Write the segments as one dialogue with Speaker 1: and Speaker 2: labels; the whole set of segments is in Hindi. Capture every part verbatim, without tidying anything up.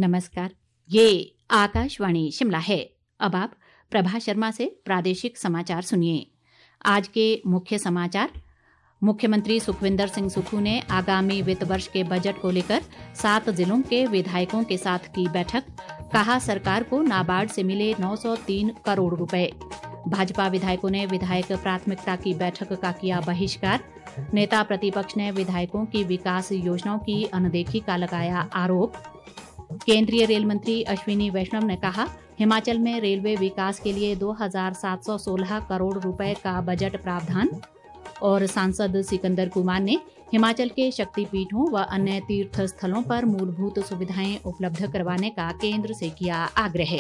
Speaker 1: नमस्कार, ये आकाशवाणी शिमला है। अब आप प्रभा शर्मा से प्रादेशिक समाचार सुनिए। आज के मुख्य समाचार। मुख्यमंत्री सुखविंदर सिंह सुक्खू ने आगामी वित्त वर्ष के बजट को लेकर सात जिलों के विधायकों के साथ की बैठक। कहा, सरकार को नाबार्ड से मिले नौ सौ तीन करोड़ रुपए। भाजपा विधायकों ने विधायक प्राथमिकता की बैठक का किया बहिष्कार। नेता प्रतिपक्ष ने विधायकों की विकास योजनाओं की अनदेखी का लगाया आरोप। केंद्रीय रेल मंत्री अश्विनी वैष्णव ने कहा, हिमाचल में रेलवे विकास के लिए दो हज़ार सात सौ सोलह करोड़ रुपए का बजट प्रावधान। और सांसद सिकंदर कुमार ने हिमाचल के शक्तिपीठों व अन्य तीर्थ स्थलों पर मूलभूत सुविधाएं उपलब्ध करवाने का केंद्र से किया आग्रह।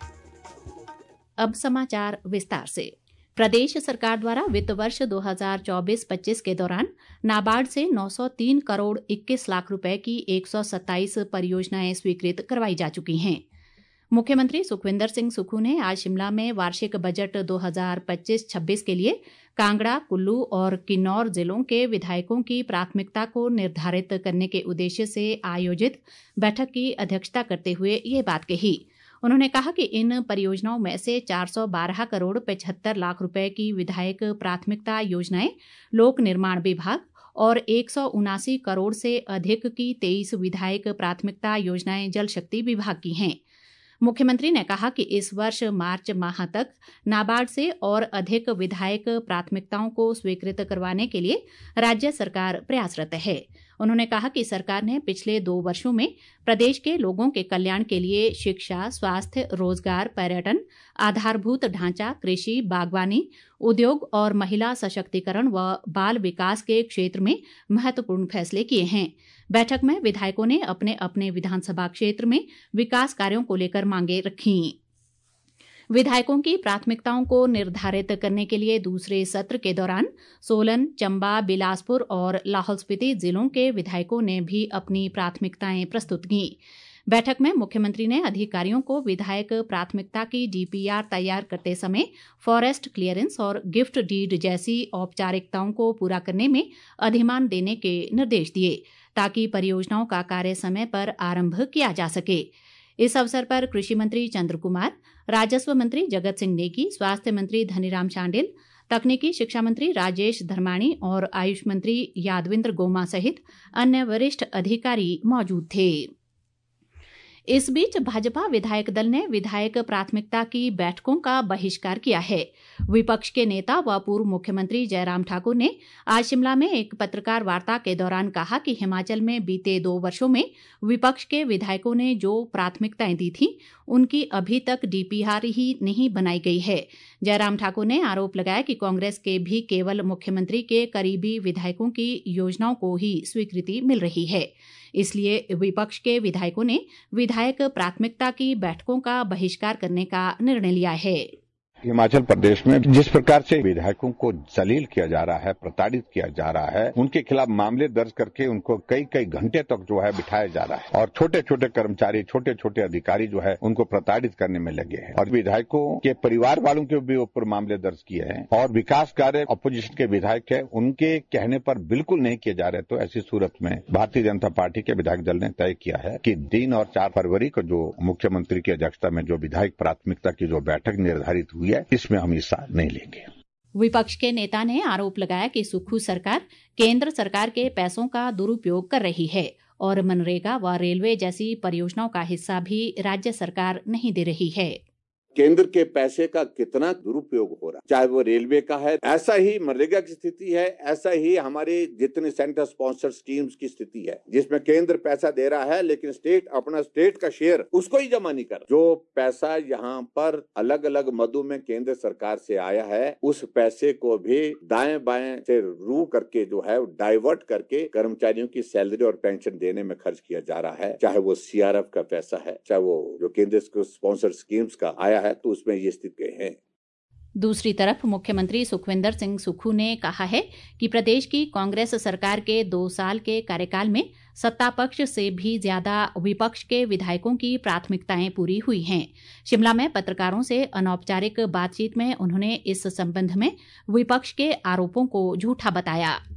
Speaker 1: अब समाचार विस्तार से। प्रदेश सरकार द्वारा वित्त वर्ष दो हज़ार चौबीस पच्चीस के दौरान नाबार्ड से नौ सौ तीन करोड़ इक्कीस लाख रुपए की एक सौ सत्ताईस परियोजनाएं स्वीकृत करवाई जा चुकी हैं। मुख्यमंत्री सुखविंदर सिंह सुक्खू ने आज शिमला में वार्षिक बजट दो हज़ार पच्चीस छब्बीस के लिए कांगड़ा, कुल्लू और किन्नौर जिलों के विधायकों की प्राथमिकता को निर्धारित करने के उद्देश्य से आयोजित बैठक की अध्यक्षता करते हुए ये बात कही। उन्होंने कहा कि इन परियोजनाओं में से चार सौ बारह करोड़ पचहत्तर लाख रुपए की विधायक प्राथमिकता योजनाएं लोक निर्माण विभाग और एक सौ उनासी करोड़ से अधिक की तेईस विधायक प्राथमिकता योजनाएं जल शक्ति विभाग की हैं। मुख्यमंत्री ने कहा कि इस वर्ष मार्च माह तक नाबार्ड से और अधिक विधायक प्राथमिकताओं को स्वीकृत करवाने के लिए राज्य सरकार प्रयासरत है। उन्होंने कहा कि सरकार ने पिछले दो वर्षों में प्रदेश के लोगों के कल्याण के लिए शिक्षा, स्वास्थ्य, रोजगार, पर्यटन, आधारभूत ढांचा, कृषि, बागवानी, उद्योग और महिला सशक्तिकरण व बाल विकास के क्षेत्र में महत्वपूर्ण फैसले किए हैं। बैठक में विधायकों ने अपने अपने विधानसभा क्षेत्र में विकास कार्यों को लेकर मांगे रखीं। विधायकों की प्राथमिकताओं को निर्धारित करने के लिए दूसरे सत्र के दौरान सोलन, चंबा, बिलासपुर और लाहौल स्पीति जिलों के विधायकों ने भी अपनी प्राथमिकताएं प्रस्तुत की। बैठक में मुख्यमंत्री ने अधिकारियों को विधायक प्राथमिकता की डीपीआर तैयार करते समय फॉरेस्ट क्लियरेंस और गिफ्ट डीड जैसी औपचारिकताओं को पूरा करने में अधिमान देने के निर्देश दिए, ताकि परियोजनाओं का कार्य समय पर आरंभ किया जा सके। इस अवसर पर कृषि मंत्री चंद्र कुमार, राजस्व मंत्री जगत सिंह नेगी, स्वास्थ्य मंत्री धनीराम शांडिल, तकनीकी शिक्षा मंत्री राजेश धर्माणी और आयुष मंत्री यादविंद्र गोमा सहित अन्य वरिष्ठ अधिकारी मौजूद थे। इस बीच भाजपा विधायक दल ने विधायक प्राथमिकता की बैठकों का बहिष्कार किया है। विपक्ष के नेता व पूर्व मुख्यमंत्री जयराम ठाकुर ने आज शिमला में एक पत्रकार वार्ता के दौरान कहा कि हिमाचल में बीते दो वर्षों में विपक्ष के विधायकों ने जो प्राथमिकताएं दी थीं, उनकी अभी तक डीपीआर ही नहीं बनाई गई है। जयराम ठाकुर ने आरोप लगाया कि कांग्रेस के भी केवल मुख्यमंत्री के करीबी विधायकों की योजनाओं को ही स्वीकृति मिल रही है। इसलिए विपक्ष के विधायकों ने विधायक प्राथमिकता की बैठकों का बहिष्कार करने का निर्णय लिया है।
Speaker 2: हिमाचल प्रदेश में जिस प्रकार से विधायकों को जलील किया जा रहा है, प्रताड़ित किया जा रहा है, उनके खिलाफ मामले दर्ज करके उनको कई कई घंटे तक जो है बिठाया जा रहा है और छोटे छोटे कर्मचारी, छोटे छोटे अधिकारी जो है उनको प्रताड़ित करने में लगे हैं और विधायकों के परिवार वालों के भी ऊपर मामले दर्ज किए हैं और विकास कार्य अपोजिशन के विधायक है उनके कहने पर बिल्कुल नहीं किए जा रहे। तो ऐसी सूरत में भारतीय जनता पार्टी के विधायक दल ने तय किया है कि तीन और चार फरवरी को जो मुख्यमंत्री की अध्यक्षता में जो विधायक प्राथमिकता की जो बैठक निर्धारित हुई, इसमें हम हिस्सा नहीं लेंगे।
Speaker 1: विपक्ष के नेता ने आरोप लगाया कि सुक्खू सरकार केंद्र सरकार के पैसों का दुरुपयोग कर रही है और मनरेगा व रेलवे जैसी परियोजनाओं का हिस्सा भी राज्य सरकार नहीं दे रही है।
Speaker 3: केंद्र के पैसे का कितना दुरुपयोग हो रहा है, चाहे वो रेलवे का है, ऐसा ही मनरेगा की स्थिति है, ऐसा ही हमारे जितने सेंटर स्पॉन्सर स्कीम्स की स्थिति है, जिसमें केंद्र पैसा दे रहा है लेकिन स्टेट अपना स्टेट का शेयर उसको ही जमा नहीं कर रहा। जो पैसा यहाँ पर अलग अलग मदों में केंद्र सरकार से आया है, उस पैसे को भी दाएं बाएं से रू करके जो है डाइवर्ट करके कर्मचारियों की सैलरी और पेंशन देने में खर्च किया जा रहा है। चाहे वो सीआरएफ का पैसा है, चाहे वो जो केंद्र स्पॉन्सर स्कीम्स का आया है, तो उसमें ये स्थिति है।
Speaker 1: दूसरी तरफ मुख्यमंत्री सुखविंदर सिंह सुक्खू ने कहा है कि प्रदेश की कांग्रेस सरकार के दो साल के कार्यकाल में सत्ता पक्ष से भी ज्यादा विपक्ष के विधायकों की प्राथमिकताएं पूरी हुई हैं। शिमला में पत्रकारों से अनौपचारिक बातचीत में उन्होंने इस संबंध में विपक्ष के आरोपों को झूठा बताया।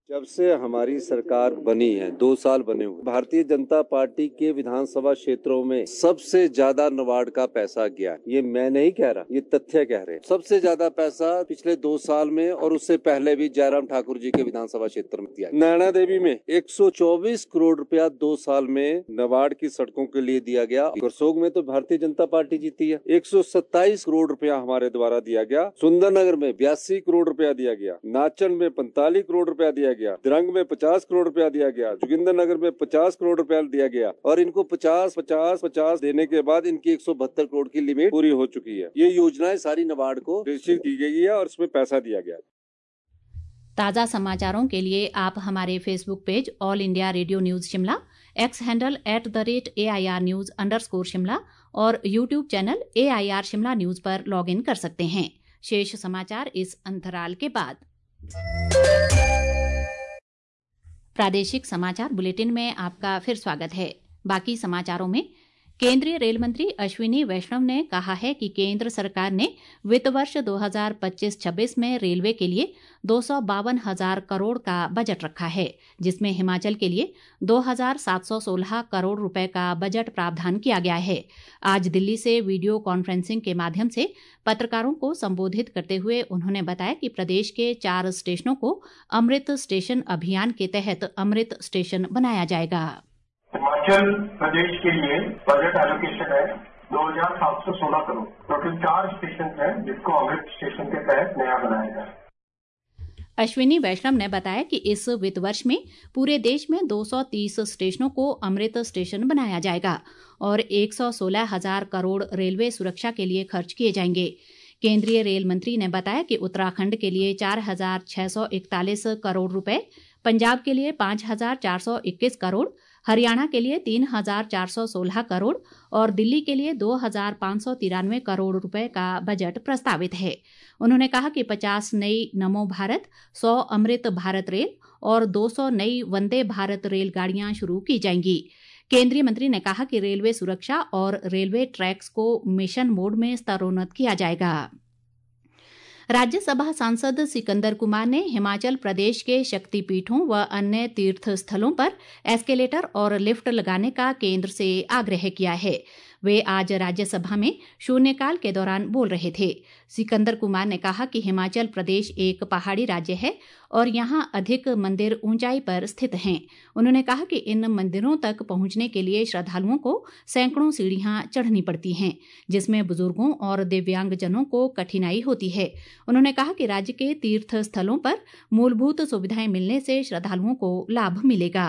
Speaker 4: जब से हमारी सरकार बनी है, दो साल बने हुए, भारतीय जनता पार्टी के विधानसभा क्षेत्रों में सबसे ज्यादा नाबार्ड का पैसा गया। ये मैं नहीं कह रहा, ये तथ्य कह रहे हैं। सबसे ज्यादा पैसा पिछले दो साल में और उससे पहले भी जयराम ठाकुर जी के विधानसभा क्षेत्र में दिया। नैना देवी में एक सौ चौबीस करोड़ रुपया दो साल में नाबार्ड की सड़कों के लिए दिया गया। करसोग में तो भारतीय जनता पार्टी जीती है, एक सौ सत्ताईस करोड़ रुपया हमारे द्वारा दिया गया। सुंदरनगर में बयासी करोड़ रुपया दिया गया। नाचन में पैंतालीस करोड़ रुपया दिया गया। दिरंग में पचास करोड़ रुपया दिया गया। जोगिंदरनगर में पचास करोड़ रुपया दिया गया और इनको पचास पचास पचास देने के बाद इनकी एक सौ बहत्तर करोड़ की लिमिट पूरी हो चुकी है। ये योजनाएं सारी नाबार्ड को रजिस्टर की गई है और उसमें पैसा दिया गया।
Speaker 1: ताज़ा समाचारों के लिए आप हमारे Facebook page All India Radio News Shimla, X handle at the rate A I R news underscore Shimla और YouTube channel A I R Shimla news पर लॉग इन कर सकते हैं। शेष समाचार इस अंतराल के बाद। प्रादेशिक समाचार बुलेटिन में आपका फिर स्वागत है। बाकी समाचारों में केंद्रीय रेल मंत्री अश्विनी वैष्णव ने कहा है कि केंद्र सरकार ने वित्त वर्ष दो हज़ार पच्चीस छब्बीस में रेलवे के लिए दो सौ बावन हजार करोड़ का बजट रखा है, जिसमें हिमाचल के लिए दो हज़ार सात सौ सोलह करोड़ रुपए का बजट प्रावधान किया गया है। आज दिल्ली से वीडियो कॉन्फ्रेंसिंग के माध्यम से पत्रकारों को संबोधित करते हुए उन्होंने बताया कि प्रदेश के चार स्टेशनों को अमृत स्टेशन अभियान के तहत अमृत स्टेशन बनाया जाएगा।
Speaker 5: हिमाचल प्रदेश के लिए बजट एलोकेशन है दो हज़ार सात सौ सोलह करोड़। टोटल चार स्टेशन हैं जिसको अमृत स्टेशन के तहत नया बनाया गया।
Speaker 1: अश्विनी वैष्णव ने बताया कि इस वित्त वर्ष में पूरे देश में दो सौ तीस स्टेशनों को अमृत स्टेशन बनाया जाएगा और एक सौ सोलह हजार करोड़ रेलवे सुरक्षा के लिए खर्च किए जाएंगे। केंद्रीय रेल मंत्री ने बताया कि उत्तराखंड के लिए चार हजार छह सौ इकतालीस करोड़ रुपए, पंजाब के लिए पांच हजार चार सौ इक्कीस करोड़, हरियाणा के लिए तीन हजार चार सौ सोलह करोड़ और दिल्ली के लिए दो हजार पाँच सौ तिरानवे करोड़ रुपए का बजट प्रस्तावित है। उन्होंने कहा कि पचास नई नमो भारत, सौ अमृत भारत रेल और दो सौ नई वंदे भारत रेलगाड़ियां शुरू की जाएंगी। केंद्रीय मंत्री ने कहा कि रेलवे सुरक्षा और रेलवे ट्रैक्स को मिशन मोड में स्तरोन्नत किया जाएगा। राज्यसभा सांसद सिकंदर कुमार ने हिमाचल प्रदेश के शक्तिपीठों व अन्य तीर्थ स्थलों पर एस्केलेटर और लिफ्ट लगाने का केंद्र से आग्रह किया है। वे आज राज्यसभा में शून्यकाल के दौरान बोल रहे थे। सिकंदर कुमार ने कहा कि हिमाचल प्रदेश एक पहाड़ी राज्य है और यहाँ अधिक मंदिर ऊंचाई पर स्थित हैं। उन्होंने कहा कि इन मंदिरों तक पहुंचने के लिए श्रद्धालुओं को सैकड़ों सीढ़ियां चढ़नी पड़ती हैं, जिसमें बुजुर्गों और दिव्यांगजनों को कठिनाई होती है। उन्होंने कहा कि राज्य के तीर्थ स्थलों पर मूलभूत सुविधाएं मिलने से श्रद्धालुओं को लाभ मिलेगा।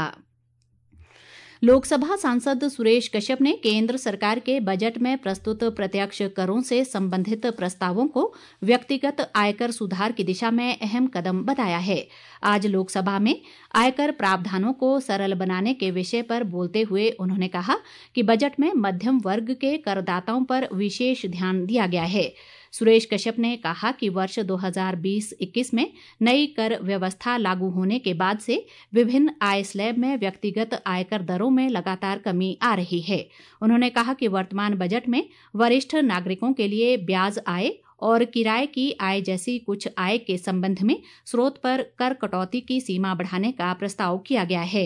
Speaker 1: लोकसभा सांसद सुरेश कश्यप ने केंद्र सरकार के बजट में प्रस्तुत प्रत्यक्ष करों से संबंधित प्रस्तावों को व्यक्तिगत आयकर सुधार की दिशा में अहम कदम बताया है। आज लोकसभा में आयकर प्रावधानों को सरल बनाने के विषय पर बोलते हुए उन्होंने कहा कि बजट में मध्यम वर्ग के करदाताओं पर विशेष ध्यान दिया गया है। सुरेश कश्यप ने कहा कि वर्ष दो हज़ार बीस इक्कीस में नई कर व्यवस्था लागू होने के बाद से विभिन्न आय स्लैब में व्यक्तिगत आयकर दरों में लगातार कमी आ रही है। उन्होंने कहा कि वर्तमान बजट में वरिष्ठ नागरिकों के लिए ब्याज आय और किराए की आय जैसी कुछ आय के संबंध में स्रोत पर कर कटौती की सीमा बढ़ाने का प्रस्ताव किया गया है।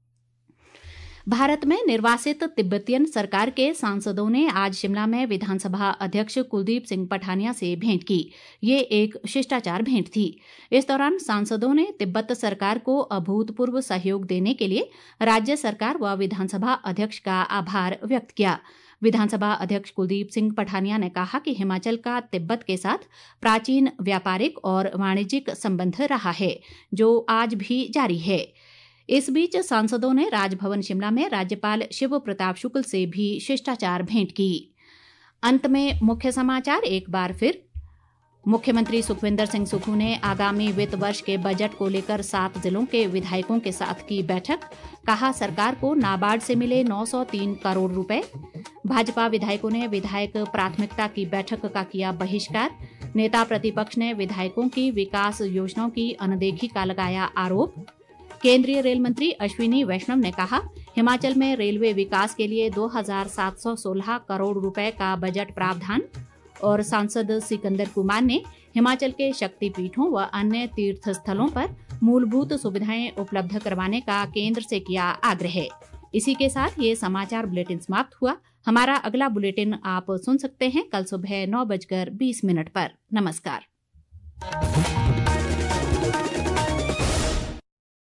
Speaker 1: भारत में निर्वासित तिब्बतियन सरकार के सांसदों ने आज शिमला में विधानसभा अध्यक्ष कुलदीप सिंह पठानिया से भेंट की। ये एक शिष्टाचार भेंट थी। इस दौरान सांसदों ने तिब्बत सरकार को अभूतपूर्व सहयोग देने के लिए राज्य सरकार व विधानसभा अध्यक्ष का आभार व्यक्त किया। विधानसभा अध्यक्ष कुलदीप सिंह पठानिया ने कहा कि हिमाचल का तिब्बत के साथ प्राचीन व्यापारिक और वाणिज्यिक संबंध रहा है, जो आज भी जारी है। इस बीच सांसदों ने राजभवन शिमला में राज्यपाल शिव प्रताप शुक्ल से भी शिष्टाचार भेंट की। अंत में मुख्य समाचार एक बार फिर। मुख्यमंत्री सुखविंदर सिंह सुक्खू ने आगामी वित्त वर्ष के बजट को लेकर सात जिलों के विधायकों के साथ की बैठक। कहा सरकार को नाबार्ड से मिले नौ सौ तीन करोड़ रुपए। भाजपा विधायकों ने विधायक प्राथमिकता की बैठक का किया बहिष्कार। नेता प्रतिपक्ष ने विधायकों की विकास योजनाओं की अनदेखी का लगाया आरोप। केंद्रीय रेल मंत्री अश्विनी वैष्णव ने कहा हिमाचल में रेलवे विकास के लिए दो हज़ार सात सौ सोलह करोड़ रुपए का बजट प्रावधान। और सांसद सिकंदर कुमार ने हिमाचल के शक्तिपीठों व अन्य तीर्थ स्थलों पर मूलभूत सुविधाएं उपलब्ध करवाने का केंद्र से किया आग्रह। इसी के साथ ये समाचार बुलेटिन समाप्त हुआ। हमारा अगला बुलेटिन आप सुन सकते हैं कल सुबह नौ बजकर बीस मिनट पर। नमस्कार।